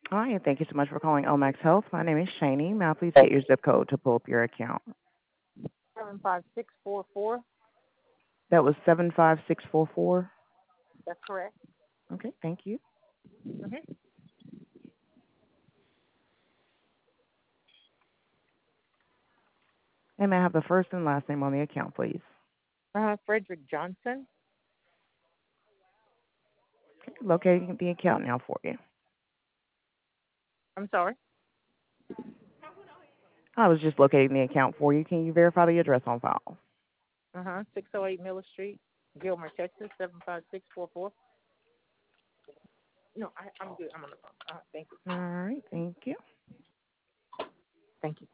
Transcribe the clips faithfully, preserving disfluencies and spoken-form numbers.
Hi, and thank you so much for calling Omax Health. My name is Shani. May I please get your zip code to pull up your account? Seven five six four four. That was seven five six four four. That's correct. Okay, thank you. Mm-hmm. And may I have the first and last name on the account, please? Uh, Frederick Johnson. Okay, locating the account now for you. I'm sorry. I was just locating the account for you. Can you verify the address on file? Uh huh. six oh eight Miller Street, Gilmer, Texas, seven five six four four. No, I, I'm good. I'm on the phone. Uh, thank you. All right, thank you. Thank you.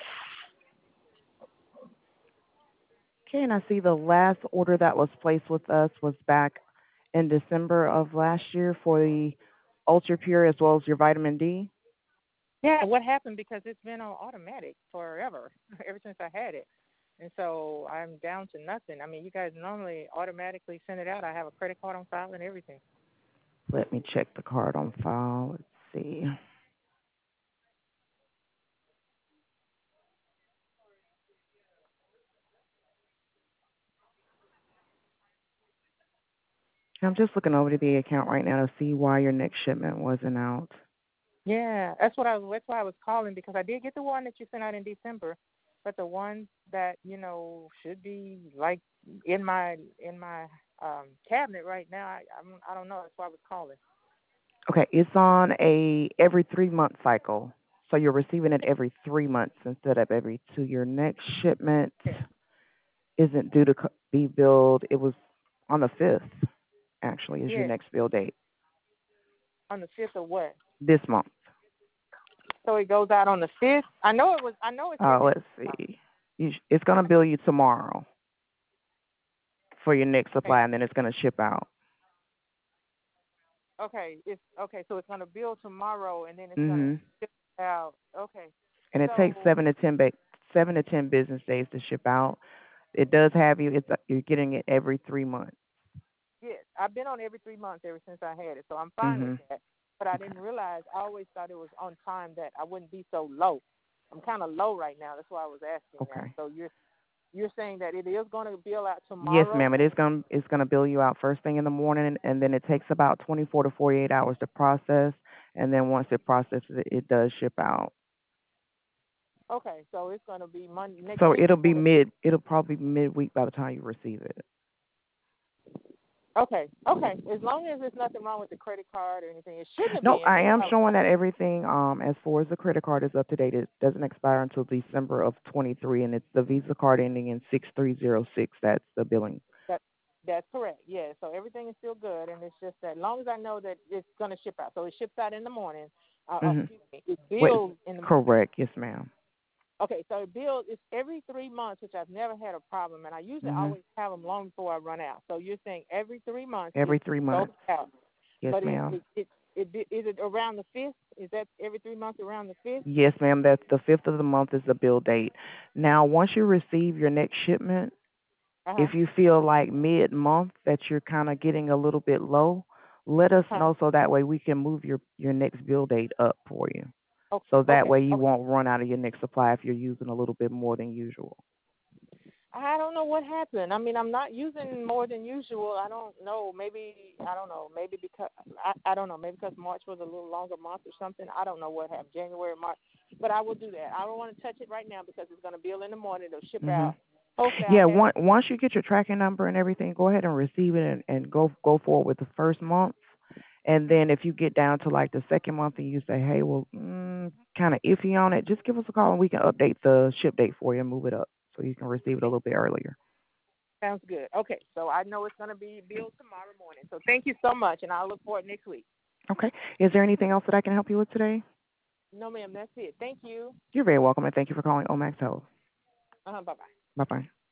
Okay, and I see the last order that was placed with us was back in December of last year for the Ultra Pure as well as your vitamin D. Yeah, what happened because it's been on automatic forever, ever since I had it. And so I'm down to nothing. I mean, you guys normally automatically send it out. I have a credit card on file and everything. Let me check the card on file. Let's see. I'm just looking over to the account right now to see why your next shipment wasn't out. Yeah, that's what I. That's why I was calling because I did get the one that you sent out in December, but the one that you know should be like in my in my um cabinet right now. I I'm, I don't know. That's why I was calling. Okay, it's on a every three month cycle. So you're receiving it every three months instead of every two. Your next shipment Yeah. isn't due to co- be billed. It was on the fifth, actually, is your Yeah, next bill date on the fifth of what? this month. So it goes out on the fifth. I know it was. I know it's Uh, written in. let's see. You sh- it's going to bill you tomorrow for your next Okay. supply, and then it's going to ship out. Okay. It's okay. So it's gonna bill tomorrow, and then it's gonna hmm ship out. Okay. And it takes So seven to ten ba- seven to ten business days to ship out. It does have you. It's you're getting it every three months. yes, I've been on every three months ever since I had it, so I'm fine with Mhm. that. But I Okay. didn't realize. I always thought it was on time that I wouldn't be so low. I'm kind of low right now. That's why I was asking that. Okay. So you're you're saying that it is going to bill out Yes, tomorrow? ma'am. It is going. It's going to bill you out first thing in the morning, and then it takes about twenty-four to forty-eight hours to process. And then once it processes it, it does ship out. Okay, so it's going to be Monday next So week. it'll It's be going to mid. It'll probably be midweek by the time you receive it. okay, okay. As long as there's nothing wrong with the credit card or anything, it shouldn't have No, been. I You know, am I, showing that everything, um, as far as the credit card is up to date. It doesn't expire until December of twenty-three, and it's the Visa card ending in six three zero six. That's the billing. that that's correct. Yeah. So everything is still good, and it's just that as long as I know that it's going to ship out. So it ships out in the morning. Uh, uh, Mhm. excuse me. It Wait, bills in the correct. Yes, ma'am. Okay, so it bills it's every three months, which I've never had a problem, and I usually Mhm. always have them long before I run out. So you're saying every three months it Every three goes months. out, Yes, but it ma'am. it it, it, it is it around the fifth? Is that every three months around the fifth? Yes, ma'am. That's the fifth of the month is the bill date. Now, once you receive your next shipment, Uh huh. if you feel like mid-month that you're kind of getting a little bit low, let us Huh. know so that way we can move your your next bill date up for you. Okay. So that Okay. way you Okay. won't run out of your next supply if you're using a little bit more than usual. I don't know what happened. I mean, I'm not using more than usual. I don't know. Maybe I don't know. Maybe because I I don't know. Maybe because March was a little longer month or something. I don't know what happened. January, March. But I will do that. I don't want to touch it right now because it's going to bill in the morning. It'll ship Mhm. out. Hopefully, I'll Yeah, have once once you get your tracking number and everything, go ahead and receive it and, and go go forward with the first month. And then if you get down to like the second month and you say, hey, well, mm, kind of iffy on it, just give us a call and we can update the ship date for you and move it up so you can receive it a little bit earlier. Sounds good. Okay, so I know it's going to be billed tomorrow morning. So thank you so much, and I'll look for it next week. Okay. Is there anything else that I can help you with today? No, ma'am, that's it. Thank you. You're very welcome, and thank you for calling Omax Health. Uh-huh, bye-bye. Bye bye.